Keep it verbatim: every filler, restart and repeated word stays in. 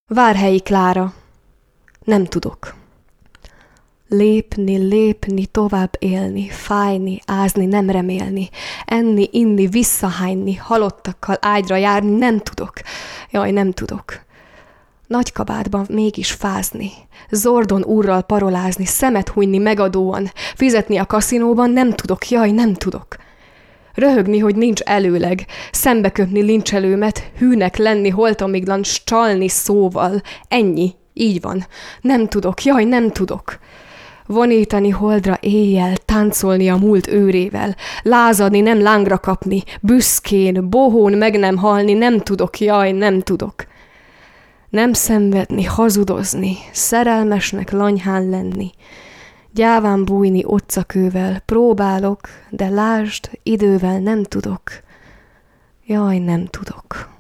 Várhelyi Klára. Nem tudok. Lépni, lépni, tovább élni, fájni, ázni, nem remélni, enni, inni, visszahányni, halottakkal ágyra járni, nem tudok. Jaj, nem tudok. Nagy kabátban mégis fázni, Zordon úrral parolázni, szemet hunyni megadóan, fizetni a kaszinóban, nem tudok, jaj, nem tudok. Röhögni, hogy nincs előleg, szembeköpni lincselőmet, hűnek lenni holtamiglan, s csalni szóval, ennyi, így van, nem tudok, jaj, nem tudok. Vonítani holdra éjjel, táncolni a múlt őrével, lázadni, nem lángra kapni, büszkén, bohón meg nem halni, nem tudok, jaj, nem tudok. Nem szenvedni, hazudozni, szerelmesnek lanyhán lenni, gyáván bújni otcakővel, próbálok, de lásd, idővel nem tudok, jaj, nem tudok.